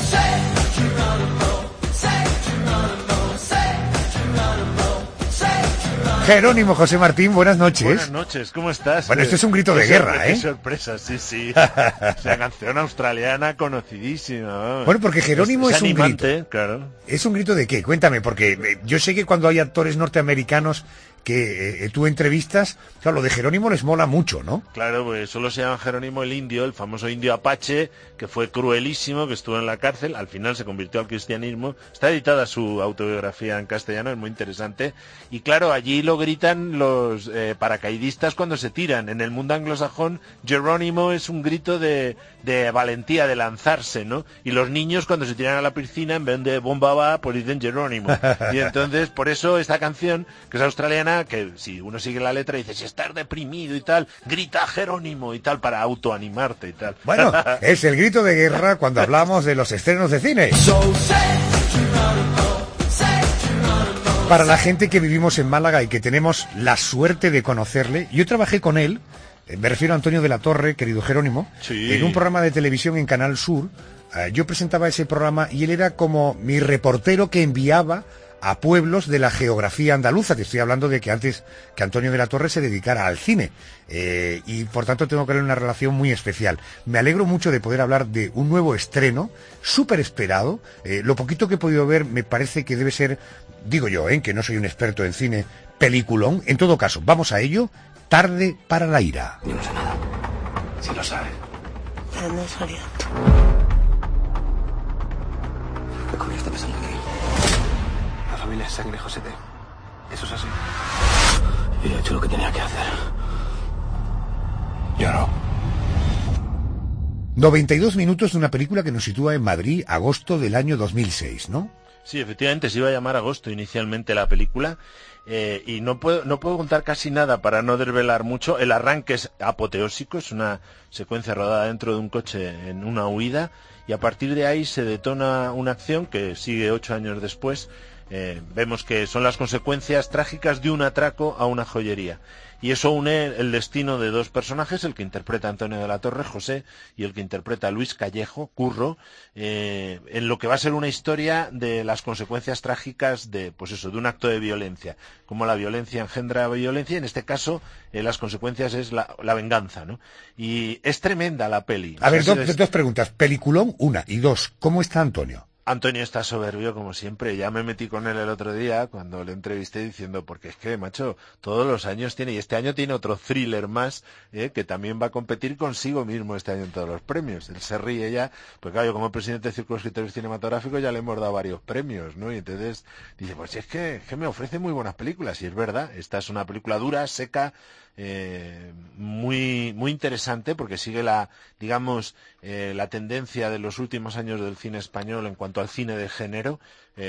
Jerónimo José Martín, buenas noches. Buenas noches, ¿cómo estás? Bueno, esto es un grito qué de guerra, sorpresa, ¿eh? Qué sorpresa, sí, sí. O sea, canción australiana conocidísima. Vamos. Bueno, porque Jerónimo es, es un animante, grito. Claro. ¿Es un grito de qué? Cuéntame, porque eh, yo sé que cuando hay actores norteamericanos que eh, tú entrevistas, claro, lo de Jerónimo les mola mucho, ¿no? Claro, pues solo se llama Jerónimo el indio, el famoso indio apache, que fue cruelísimo, que estuvo en la cárcel, al final se convirtió al cristianismo. Está editada su autobiografía en castellano, es muy interesante. Y claro, allí lo gritan los eh, paracaidistas cuando se tiran. En el mundo anglosajón, Jerónimo es un grito de, de valentía, de lanzarse, ¿no? Y los niños cuando se tiran a la piscina, en vez de bomba va, pues dicen Jerónimo. Y entonces, por eso esta canción, que es australiana, que si uno sigue la letra dice, si estás deprimido y tal, grita Jerónimo y tal, para autoanimarte y tal. Bueno, es el grito de guerra cuando hablamos de los estrenos de cine. Para la gente que vivimos en Málaga y que tenemos la suerte de conocerle, yo trabajé con él, me refiero a Antonio de la Torre, querido Jerónimo, sí. en un programa de televisión en Canal Sur. Yo presentaba ese programa y él era como mi reportero que enviaba a pueblos de la geografía andaluza. Te estoy hablando de que antes que Antonio de la Torre se dedicara al cine, eh, y por tanto tengo que tener una relación muy especial. Me alegro mucho de poder hablar de un nuevo estreno, súper esperado. Eh, lo poquito que he podido ver me parece que debe ser, digo yo, eh, que no soy un experto en cine, peliculón. En todo caso, vamos a ello. Tarde para la ira. Yo no sé nada. Si lo sabes. ¿De dónde has salido? ¿Qué coño está pasando aquí? La familia es sangre, José T. Eso es así. Y he hecho lo que tenía que hacer. Yo no. noventa y dos minutos de una película que nos sitúa en Madrid, agosto del año dos mil seis, ¿no? Sí, efectivamente, se iba a llamar Agosto inicialmente la película, eh, y no puedo, no puedo contar casi nada para no desvelar mucho. El arranque es apoteósico, es una secuencia rodada dentro de un coche en una huida, y a partir de ahí se detona una acción que sigue ocho años después. Eh, vemos que son las consecuencias trágicas de un atraco a una joyería. Y eso une el destino de dos personajes, el que interpreta Antonio de la Torre, José, y el que interpreta Luis Callejo, Curro, eh, en lo que va a ser una historia de las consecuencias trágicas de, pues eso, de un acto de violencia. Como la violencia engendra violencia, en este caso eh, las consecuencias es la, la venganza, ¿no? Y es tremenda la peli. A ver, sea, dos, es... dos preguntas. Peliculón, una. Y dos, ¿cómo está Antonio? Antonio está soberbio como siempre. Ya me metí con él el otro día cuando le entrevisté diciendo, porque es que, macho, todos los años tiene, y este año tiene otro thriller más, eh, que también va a competir consigo mismo este año en todos los premios. Él se ríe ya, pues claro, yo como presidente del Círculo de Escritores Cinematográficos ya le hemos dado varios premios, ¿no? Y entonces dice, pues es que, es que me ofrece muy buenas películas, y es verdad, esta es una película dura, seca, Eh, muy muy interesante, porque sigue la, digamos, eh, la tendencia de los últimos años del cine español en cuanto al cine de género,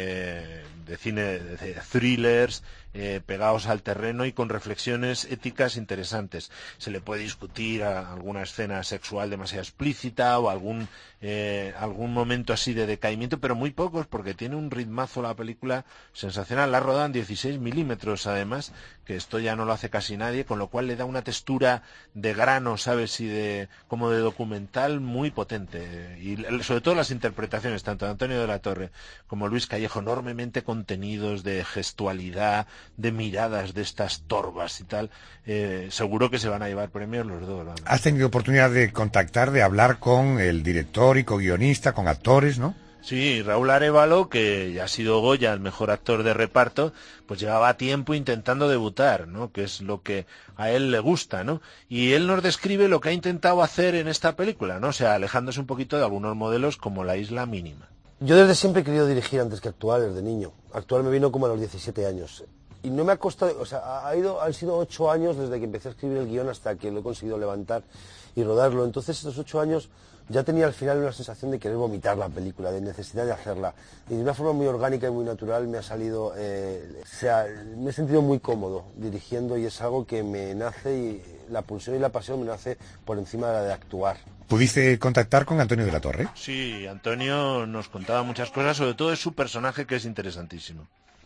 eh, de cine de, de thrillers, eh, pegados al terreno y con reflexiones éticas interesantes. Se le puede discutir a alguna escena sexual demasiado explícita o algún eh, algún momento así de decaimiento, pero muy pocos, porque tiene un ritmazo la película sensacional. La rodada en dieciséis milímetros, además, que esto ya no lo hace casi nadie, con lo cual le da una textura de grano, ¿sabes? Y de, como de documental muy potente. Y sobre todo las interpretaciones, tanto de Antonio de la Torre como Luis Callejo, enormemente contenidos de gestualidad, de miradas de estas torvas y tal. Eh, seguro que se van a llevar premios los dos, ¿no? Has tenido oportunidad de contactar, de hablar con el director y co-guionista, con actores, ¿no? Sí, Raúl Arévalo, que ya ha sido Goya el mejor actor de reparto, pues llevaba tiempo intentando debutar, ¿no? Que es lo que a él le gusta, ¿no? Y él nos describe lo que ha intentado hacer en esta película, ¿no? O sea, alejándose un poquito de algunos modelos como La Isla Mínima. Yo desde siempre he querido dirigir antes que actuar, desde niño. Actuar me vino como a los diecisiete años. Y no me ha costado, o sea, ha ido, han sido ocho años desde que empecé a escribir el guión hasta que lo he conseguido levantar y rodarlo. Entonces, estos ocho años ya tenía al final una sensación de querer vomitar la película, de necesidad de hacerla. Y de una forma muy orgánica y muy natural me ha salido, eh, o sea, me he sentido muy cómodo dirigiendo, y es algo que me nace, y la pulsión y la pasión me nace por encima de la de actuar. ¿Pudiste contactar con Antonio de la Torre? Sí, Antonio nos contaba muchas cosas, sobre todo de su personaje, que es interesantísimo.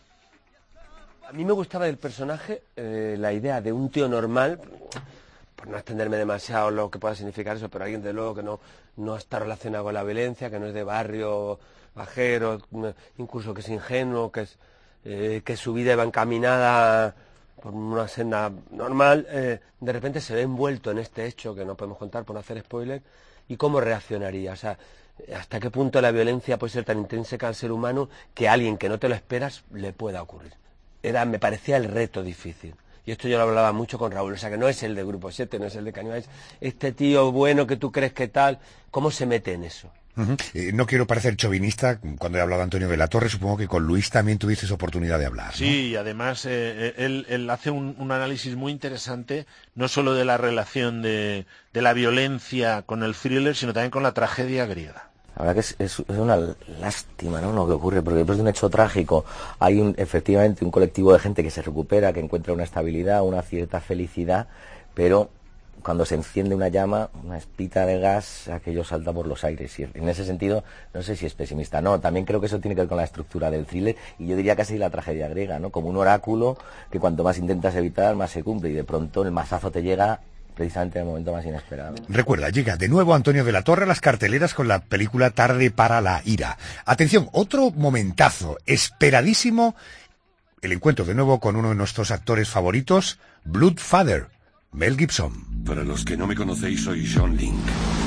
A mí me gustaba del personaje eh, la idea de un tío normal, por no extenderme demasiado lo que pueda significar eso, pero alguien de luego que no, no está relacionado con la violencia, que no es de barrio bajero, incluso que es ingenuo, que, es, eh, que su vida va encaminada por una senda normal, eh, de repente se ve envuelto en este hecho que no podemos contar por no hacer spoiler, y cómo reaccionaría. O sea, hasta qué punto la violencia puede ser tan intrínseca al ser humano que a alguien que no te lo esperas le pueda ocurrir. Era, me parecía el reto difícil. Y esto yo lo hablaba mucho con Raúl, o sea que no es el de Grupo siete, no es el de Caníbales, este tío bueno que tú crees que tal, ¿cómo se mete en eso? Uh-huh. Eh, no quiero parecer chauvinista cuando he hablado de Antonio de la Torre, supongo que con Luis también tuviste oportunidad de hablar, ¿no? Sí, y además eh, él, él hace un, un análisis muy interesante, no solo de la relación de, de la violencia con el thriller, sino también con la tragedia griega. La verdad que es, es, es una lástima, ¿no?, lo que ocurre, porque después de un hecho trágico hay un, efectivamente un colectivo de gente que se recupera, que encuentra una estabilidad, una cierta felicidad, pero cuando se enciende una llama, una espita de gas, aquello salta por los aires. Y en ese sentido, no sé si es pesimista. No, también creo que eso tiene que ver con la estructura del thriller, y yo diría casi la tragedia griega, ¿no? Como un oráculo que cuanto más intentas evitar, más se cumple, y de pronto el mazazo te llega precisamente en el momento más inesperado. Recuerda, llega de nuevo Antonio de la Torre a las carteleras con la película Tarde para la ira. Atención, otro momentazo, esperadísimo, el encuentro de nuevo con uno de nuestros actores favoritos, Bloodfather, Mel Gibson. Para los que no me conocéis, soy John Link.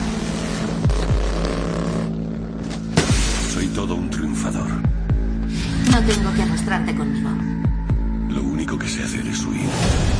Soy todo un triunfador. No tengo que arrastrarte conmigo. Lo único que sé hacer es huir.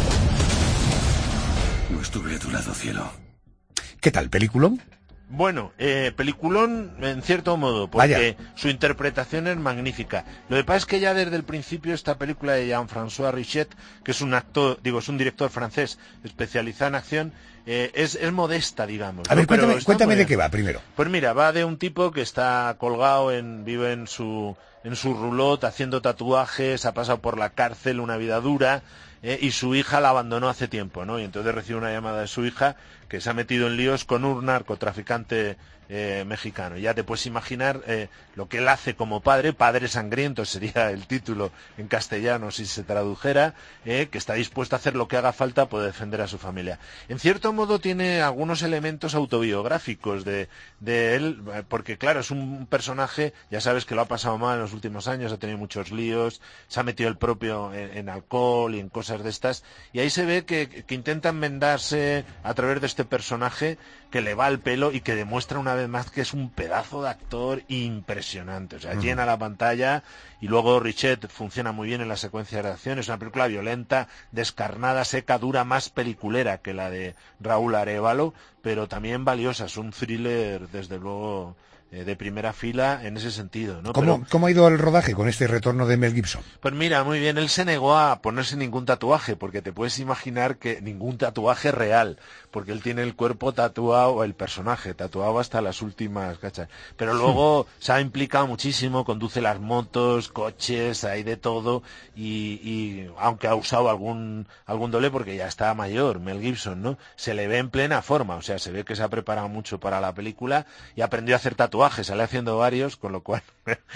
No estuve a tu lado, cielo. ¿Qué tal, peliculón? Bueno, eh, peliculón en cierto modo, porque Vaya. su interpretación es magnífica. Lo que pasa es que ya desde el principio esta película de Jean-François Richet, que es un actor, digo, es un director francés especializado en acción, eh, es, es modesta, digamos. A ver, ¿no? cuéntame, Pero cuéntame de qué va primero. Pues mira, va de un tipo que está colgado, en, vive en su, en su roulotte haciendo tatuajes, ha pasado por la cárcel, una vida dura. Eh, y su hija la abandonó hace tiempo, ¿no? Y entonces recibe una llamada de su hija que se ha metido en líos con un narcotraficante eh, mexicano. Ya te puedes imaginar eh, lo que él hace como padre, padre sangriento sería el título en castellano si se tradujera, eh, que está dispuesto a hacer lo que haga falta por defender a su familia. En cierto modo tiene algunos elementos autobiográficos de, de él, porque claro, es un personaje, ya sabes que lo ha pasado mal en los últimos años, ha tenido muchos líos, se ha metido el propio en, en alcohol y en cosas de estas, y ahí se ve que, que intenta enmendarse a través de este personaje que le va al pelo y que demuestra una vez más que es un pedazo de actor impresionante, o sea, uh-huh. llena la pantalla, y luego Richet funciona muy bien en la secuencia de acción. Es una película violenta, descarnada, seca, dura, más peliculera que la de Raúl Arévalo, pero también valiosa, es un thriller desde luego eh, de primera fila en ese sentido, ¿no? ¿Cómo, Pero, ¿Cómo ha ido el rodaje con este retorno de Mel Gibson? Pues mira, muy bien, él se negó a ponerse ningún tatuaje, porque te puedes imaginar que ningún tatuaje real, porque él tiene el cuerpo tatuado, el personaje tatuado hasta las últimas, ¿cachai? Pero luego se ha implicado muchísimo, conduce las motos, coches, hay de todo, y, y aunque ha usado algún algún doble porque ya está mayor, Mel Gibson, ¿no? Se le ve en plena forma, o sea, se ve que se ha preparado mucho para la película y aprendió a hacer tatuajes, sale haciendo varios, con lo cual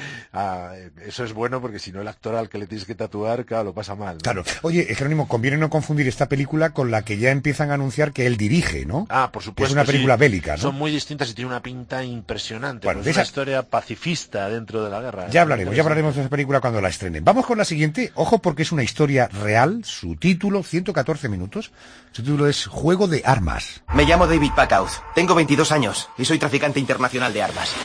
ah, eso es bueno, porque si no el actor al que le tienes que tatuar, claro, lo pasa mal, ¿no? Claro. Oye, Jerónimo, conviene no confundir esta película con la que ya empiezan a anunciar que él dirige, ¿no? Ah, por supuesto. Es una película sí. bélica, ¿no? Son muy distintas y tiene una pinta impresionante. Bueno, pues es esa... una historia pacifista dentro de la guerra. Ya hablaremos, ya hablaremos de esa película cuando la estrenen. Vamos con la siguiente. Ojo, porque es una historia real. Su título, ciento catorce minutos. Su título es Juego de Armas. Me llamo David Packout. Tengo veintidós años y soy traficante internacional de armas.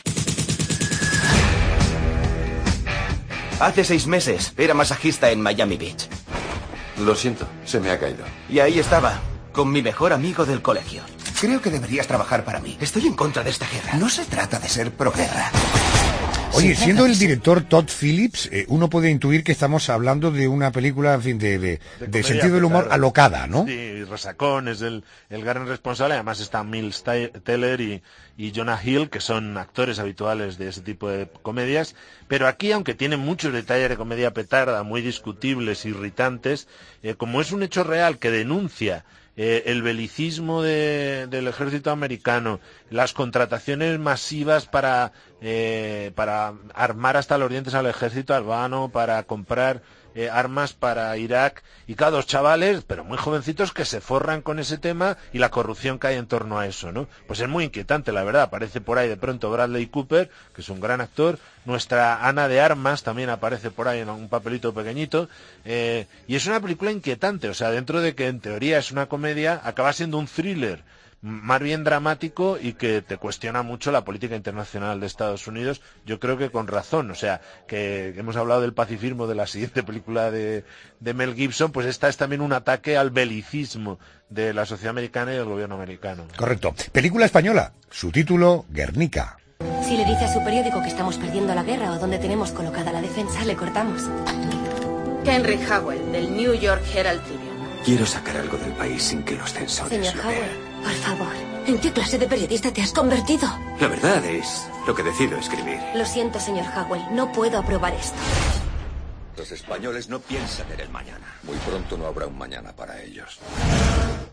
Hace seis meses era masajista en Miami Beach. Lo siento, se me ha caído. Y ahí estaba, con mi mejor amigo del colegio. Creo que deberías trabajar para mí. Estoy en contra de esta guerra. No se trata de ser proguerra. Oye, siendo el director Todd Phillips, eh, uno puede intuir que estamos hablando de una película, en fin, de, de, de, de sentido del humor alocada, ¿no? Sí, resacón es el, el gran responsable. Además está Miles Teller y, y Jonah Hill, que son actores habituales de ese tipo de comedias. Pero aquí, aunque tiene muchos detalles de comedia petarda, muy discutibles, irritantes, eh, como es un hecho real que denuncia Eh, el belicismo de, del ejército americano, las contrataciones masivas para, eh, para armar hasta los dientes al ejército albano, para comprar eh, armas para Irak, y cada dos chavales, pero muy jovencitos, que se forran con ese tema y la corrupción que hay en torno a eso, ¿no? Pues es muy inquietante, la verdad. Aparece por ahí de pronto Bradley Cooper, que es un gran actor. Nuestra Ana de Armas también aparece por ahí en un papelito pequeñito, eh, y es una película inquietante, o sea, dentro de que en teoría es una comedia, acaba siendo un thriller más bien dramático y que te cuestiona mucho la política internacional de Estados Unidos, yo creo que con razón. O sea, que hemos hablado del pacifismo de la siguiente película de, de Mel Gibson, pues esta es también un ataque al belicismo de la sociedad americana y del gobierno americano. Correcto. Película española, su título, Guernica. Si le dice a su periódico que estamos perdiendo la guerra o donde tenemos colocada la defensa, le cortamos. Henry Howell, del New York Herald Tribune. Quiero sacar algo del país sin que los censores Señor lo Howell, vean. por favor, ¿en qué clase de periodista te has convertido? La verdad es lo que decido escribir. Lo siento, señor Howell, no puedo aprobar esto. Los españoles no piensan en el mañana. Muy pronto no habrá un mañana para ellos.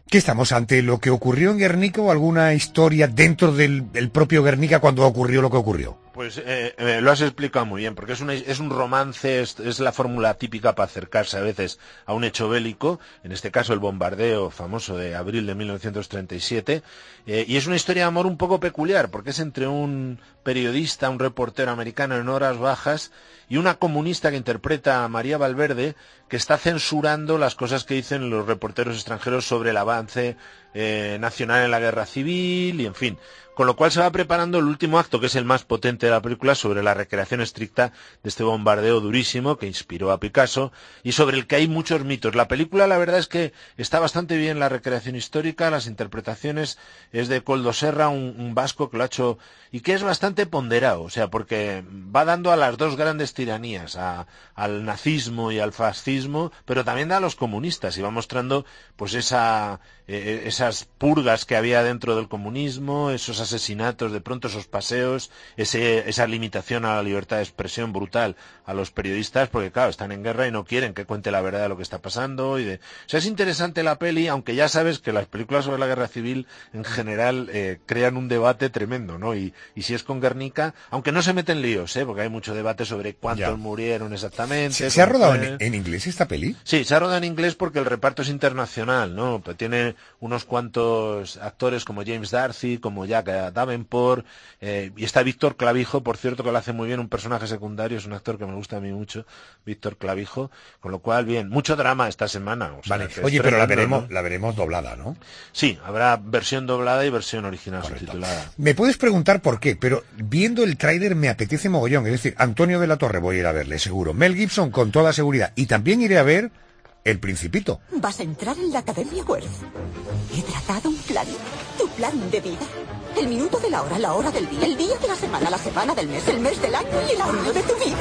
¿Qué estamos ante lo que ocurrió en Guernica o alguna historia dentro del, del propio Guernica cuando ocurrió lo que ocurrió? Pues eh, eh, lo has explicado muy bien, porque es, una, es un romance, es, es la fórmula típica para acercarse a veces a un hecho bélico, en este caso el bombardeo famoso de abril de mil novecientos treinta y siete, eh, y es una historia de amor un poco peculiar, porque es entre un periodista, un reportero americano en horas bajas, y una comunista que interpreta a María Valverde, que está censurando las cosas que dicen los reporteros extranjeros sobre el avance eh, nacional en la guerra civil, y en fin. Con lo cual se va preparando el último acto, que es el más potente de la película, sobre la recreación estricta de este bombardeo durísimo que inspiró a Picasso y sobre el que hay muchos mitos. La película, la verdad es que está bastante bien la recreación histórica, las interpretaciones es de Koldo Serra, un, un vasco que lo ha hecho y que es bastante ponderado, o sea, porque va dando a las dos grandes tiranías, a, al nazismo y al fascismo, pero también da a los comunistas y va mostrando pues esa, eh, esas purgas que había dentro del comunismo, esos asesinatos, de pronto esos paseos, ese, esa limitación a la libertad de expresión brutal a los periodistas, porque claro, están en guerra y no quieren que cuente la verdad de lo que está pasando. Y de... O sea, es interesante la peli, aunque ya sabes que las películas sobre la guerra civil en general eh, crean un debate tremendo, ¿no? Y, y si es con Guernica, aunque no se meten líos, ¿eh? Porque hay mucho debate sobre cuántos ya. murieron exactamente. ¿Se, ¿se ha rodado en, en inglés esta peli? Sí, se ha rodado en inglés porque el reparto es internacional, ¿no? Pero tiene unos cuantos actores como James Darcy, como Jack Davenport, eh, y está Víctor Clavijo, por cierto, que lo hace muy bien, un personaje secundario, es un actor que me gusta a mí mucho, Víctor Clavijo, con lo cual, bien, mucho drama esta semana. O sea, vale, oye, pero la veremos, ¿no? La veremos doblada, ¿no? Sí, habrá versión doblada y versión original. Correcto. Subtitulada. Me puedes preguntar por qué, pero viendo el tráiler me apetece mogollón, es decir, Antonio de la Torre voy a ir a verle, seguro, Mel Gibson con toda seguridad, y también iré a ver El Principito. Vas a entrar en la Academia Worth. He trazado un plan, tu plan de vida. El minuto de la hora, la hora del día, el día de la semana, la semana del mes, el mes del año y el año de tu vida.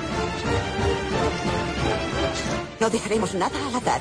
No dejaremos nada al azar.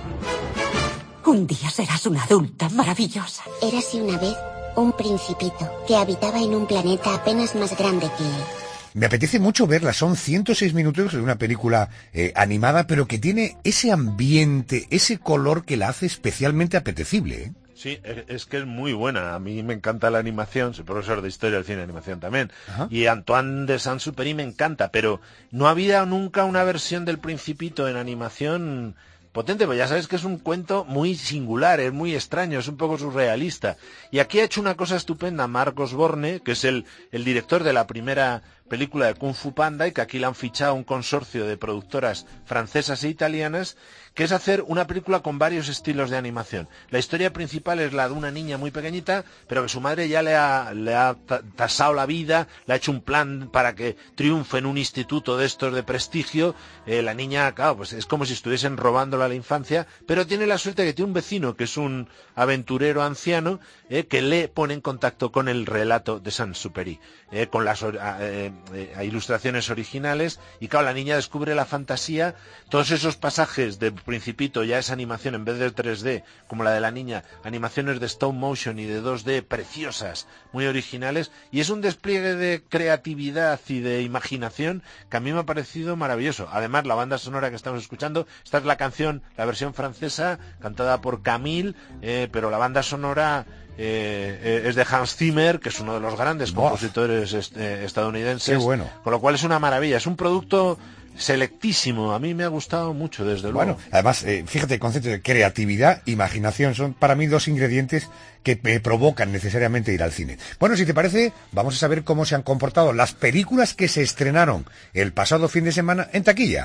Un día serás una adulta maravillosa. Érase una vez un principito que habitaba en un planeta apenas más grande que él. Me apetece mucho verla, son ciento seis minutos de una película eh, animada, pero que tiene ese ambiente, ese color que la hace especialmente apetecible, ¿eh? Sí, es que es muy buena. A mí me encanta la animación, soy profesor de historia del cine y animación también. Ajá. Y Antoine de Saint-Exupéry me encanta, pero no ha habido nunca una versión del Principito en animación potente, pues ya sabes que es un cuento muy singular, es muy extraño, es un poco surrealista. Y aquí ha hecho una cosa estupenda Marcos Borne, que es el, el director de la primera película de Kung Fu Panda, y que aquí le han fichado un consorcio de productoras francesas e italianas, que es hacer una película con varios estilos de animación. La historia principal es la de una niña muy pequeñita, pero que su madre ya le ha, le ha tasado la vida, le ha hecho un plan para que triunfe en un instituto de estos de prestigio. Eh, la niña, claro, pues es como si estuviesen robándola a la infancia, pero tiene la suerte que tiene un vecino que es un aventurero anciano, eh, que le pone en contacto con el relato de Saint-Exupéry, eh, con las eh, eh, ilustraciones originales, y claro, la niña descubre la fantasía, todos esos pasajes de Principito, ya es animación en vez de tres D, como la de la niña, animaciones de stop motion y de dos D preciosas, muy originales, y es un despliegue de creatividad y de imaginación que a mí me ha parecido maravilloso. Además, la banda sonora que estamos escuchando, esta es la canción, la versión francesa, cantada por Camille, eh, pero la banda sonora Eh, es de Hans Zimmer, que es uno de los grandes Bof. compositores est eh, estadounidenses. Qué bueno. Con lo cual es una maravilla, es un producto selectísimo, a mí me ha gustado mucho, desde luego. Bueno, además, eh, fíjate, el concepto de creatividad, imaginación, son para mí dos ingredientes que me provocan necesariamente ir al cine. Bueno, si te parece, vamos a saber cómo se han comportado las películas que se estrenaron el pasado fin de semana en taquilla.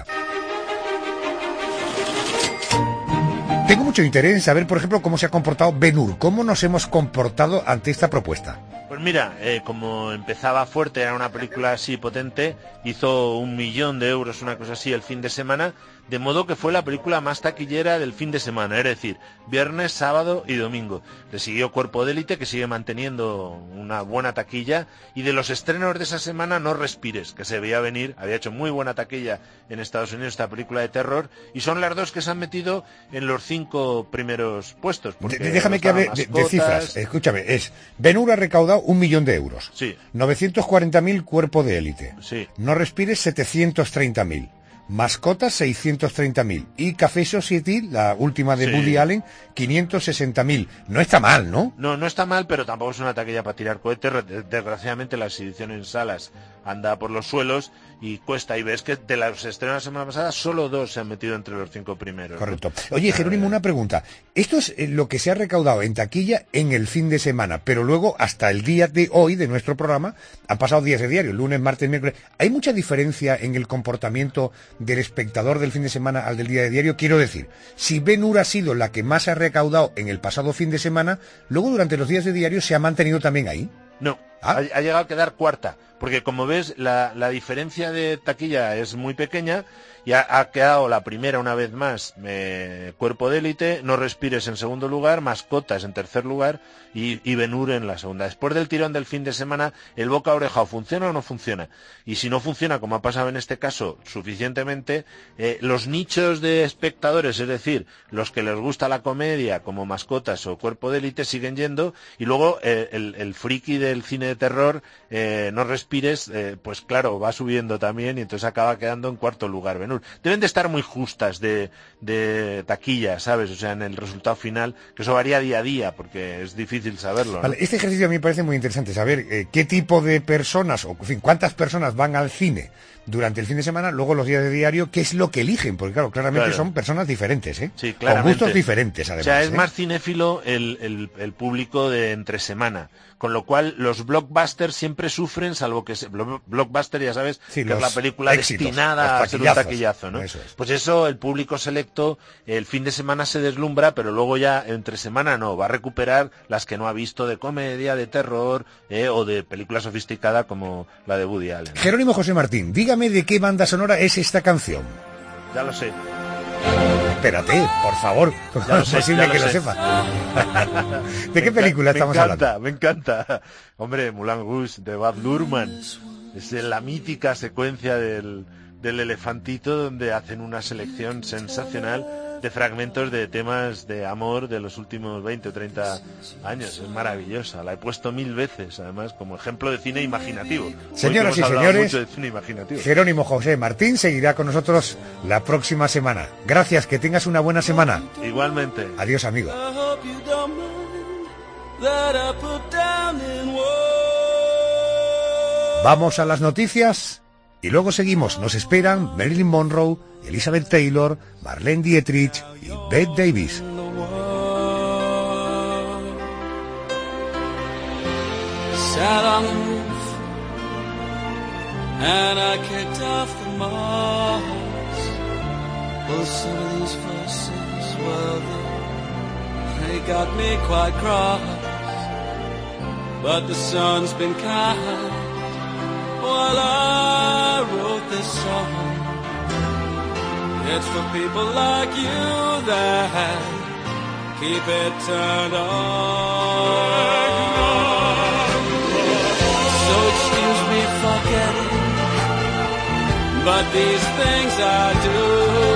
Tengo mucho interés en saber, por ejemplo, cómo se ha comportado Ben-Hur, cómo nos hemos comportado ante esta propuesta. Pues mira, eh, como empezaba fuerte, era una película así potente, hizo un millón de euros, una cosa así, el fin de semana, de modo que fue la película más taquillera del fin de semana, es decir, viernes, sábado y domingo. Le siguió Cuerpo de Élite, que sigue manteniendo una buena taquilla, y de los estrenos de esa semana, No Respires, que se veía venir, había hecho muy buena taquilla en Estados Unidos esta película de terror, y son las dos que se han metido en los cinco primeros puestos. De, déjame que hable de, de cifras, escúchame, es, Ben-Hur ha recaudado un millón de euros, sí. novecientos cuarenta mil Cuerpo de Élite, sí. No Respires setecientos treinta mil, Mascotas seiscientos treinta mil y Café Society, la última de Sí. Woody Allen, quinientos sesenta mil. No está mal, ¿no? No, no está mal, pero tampoco es una taquilla para tirar cohetes. Re- Desgraciadamente la exhibición en salas anda por los suelos y cuesta. Y ves que de los estrenos de la semana pasada solo dos se han metido entre los cinco primeros. Correcto. Oye, Jerónimo, una pregunta. Esto es eh, lo que se ha recaudado en taquilla en el fin de semana, pero luego hasta el día de hoy de nuestro programa han pasado días de diario, lunes, martes, miércoles. ¿Hay mucha diferencia en el comportamiento del espectador del fin de semana al del día de diario? Quiero decir, si Ben-Hur ha sido la que más ha recaudado en el pasado fin de semana, luego durante los días de diario se ha mantenido también ahí. No, ha, ha llegado a quedar cuarta, porque como ves, la, la diferencia de taquilla es muy pequeña y ha, ha quedado la primera una vez más, eh, Cuerpo de élite, No respires en segundo lugar, Mascotas en tercer lugar y, y Ben-Hur en la segunda. Después del tirón del fin de semana, el boca a oreja o funciona o no funciona. Y si no funciona, como ha pasado en este caso, suficientemente, eh, los nichos de espectadores, es decir, los que les gusta la comedia, como Mascotas o Cuerpo de élite, siguen yendo, y luego eh, el, el friki del cine de terror, eh, No respires, eh, pues claro, va subiendo también y entonces acaba quedando en cuarto lugar Ben-Hur. Deben de estar muy justas de, de taquilla, ¿sabes? O sea, en el resultado final, que eso varía día a día, porque es difícil saberlo, ¿no? Vale, este ejercicio a mí me parece muy interesante, saber eh, qué tipo de personas, o en fin, cuántas personas van al cine durante el fin de semana, luego los días de diario, qué es lo que eligen, porque claro, claramente Claro. son personas diferentes, ¿eh? Sí, Con claramente. gustos diferentes, además. O sea, es ¿eh? más cinéfilo el, el, el público de entre semana, con lo cual los blockbusters siempre sufren, salvo que se, blo- blockbuster, ya sabes, Sí, que es los la película éxitos, destinada los a ser un taquillazos. taquillazo, ¿no? Eso es. Pues eso, el público selecto, el fin de semana se deslumbra, pero luego ya entre semana no, va a recuperar las que no ha visto de comedia, de terror, eh, o de película sofisticada como la de Woody Allen. Jerónimo José Martín, dígame de qué banda sonora es esta canción. Ya lo sé. Espérate, por favor, ¿cómo Ya lo es sé, posible ya que lo lo sé. sepa? ¿De qué Me película enca- estamos me hablando? encanta, Me encanta, hombre, Moulin Rouge, de Baz Luhrmann. Es la mítica secuencia del, del elefantito donde hacen una selección sensacional de fragmentos de temas de amor de los últimos veinte o treinta años. Es maravillosa, la he puesto mil veces, además, como ejemplo de cine imaginativo. Hoy que Señoras hemos y hablado señores, mucho de cine imaginativo. Jerónimo José Martín seguirá con nosotros la próxima semana. Gracias, que tengas una buena semana. Igualmente. Adiós, amigo. I hope you don't mind that I put down in words. Vamos a las noticias y luego seguimos. Nos esperan Marilyn Monroe, Elizabeth Taylor, Marlene Dietrich y Bette Davis. Sat on the roof and I kicked off the moss. Well, some of these verses, well, they, they got me quite cross. But the sun's been kind while I wrote this song. It's for people like you that keep it turned on. So excuse me for getting, but these things I do.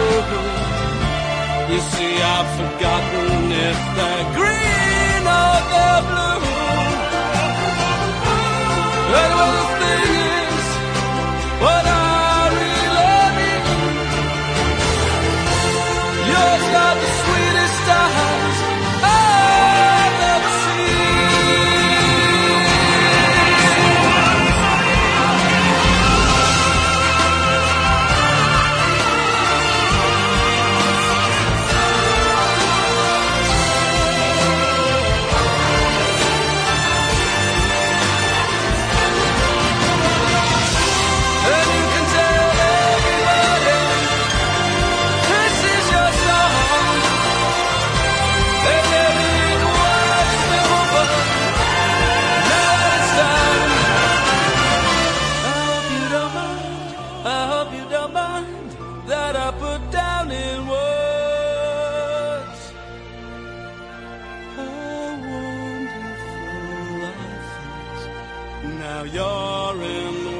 You see, I've forgotten if they're green or they're blue. But well, the thing is, what I really mean, yours got the sweetest eyes I've ever now you're in the